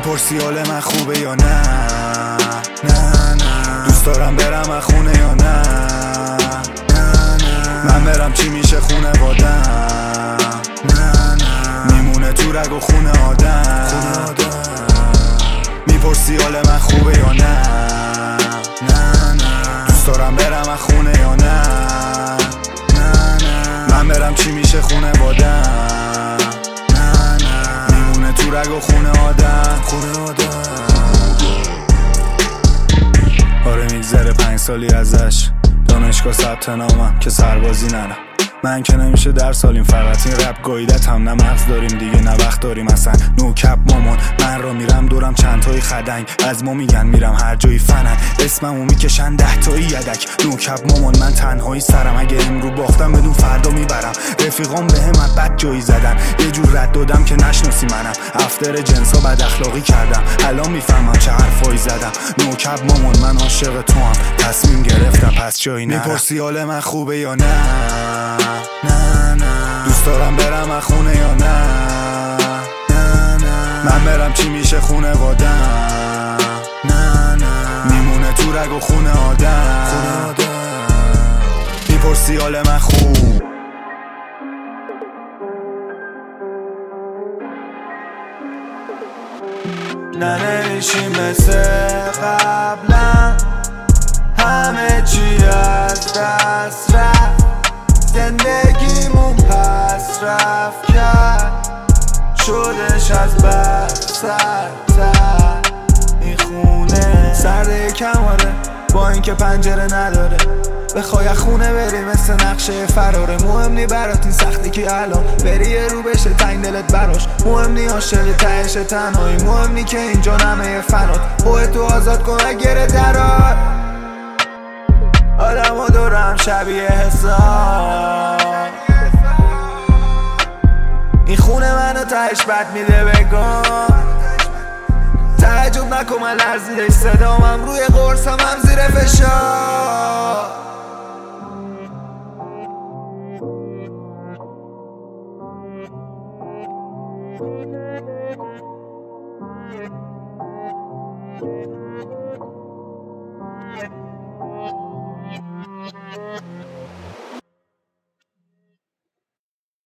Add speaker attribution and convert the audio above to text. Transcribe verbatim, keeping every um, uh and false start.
Speaker 1: میپرسی حال من خوبه یا نه نه نه دوست دارم برم از خونه یا نه نه نه من برم چی میشه خونه وادم نه نه میمونه تو رگ و خونه آدم میپرسی حال من خوبه یا نه نه نه دوست دارم برم از خونه یا نه نه نه من برم چی میشه خونه وادم نه نه میمونه تو رگ و خونه آدم خونه آدم آره میگذره پنج سالی ازش دانشگاه ثبت نامم که سربازی نرم من که نمیشه در سالیم فقط این رپ گایدت هم نه مغز داریم دیگه نه وقت داریم اصلا نو کپ مامان من را میرم دورم چند تایی خدنگ از ما میگن میرم هر جایی فنن اسممو میکشن ده تایی یدک نو کپ مامان من تنهایی سرم اگه امرو باختم بدون فردا میبرم رفیقام به هم بد جایی زدن یه جور رد دادم که نشناسی منم افتر جنسا بد اخلاقی کردم الان میفهمم چه حرفایی زدم نو کپ مامان من عاشق تو هم تصمیم گرفتم پس جایی نرم میپرسی حال من خوبه یا نه نه نه دوست دارم برم از خونه یا نه نه نه من برم چی میشه خونه وادم نه نه میمونه تو رگ و خونه آدم میپرسی حال من خوب نه نمیشیم مثل قبلا همه چی از دست رفت زندگیمون پس رفت کرد شدش از بر سرتر این خونه سرده کماره با اینکه پنجره نداره بخوای خونه بری مثل نقشه فراره مهم نی برات این سختی که الان بری یه رو بشه تنگ دلت براش مهم نی عاشق تهش تنهایی مهم نی که اینجا نمه فنات خودتو آزاد کن اگره درار آدم و دورم شبیه حساب این خونه منو تهش بد میده بگم تعجب نکن من لرزیدش صدامم روی قرصم هم زیر فشار
Speaker 2: Thank you.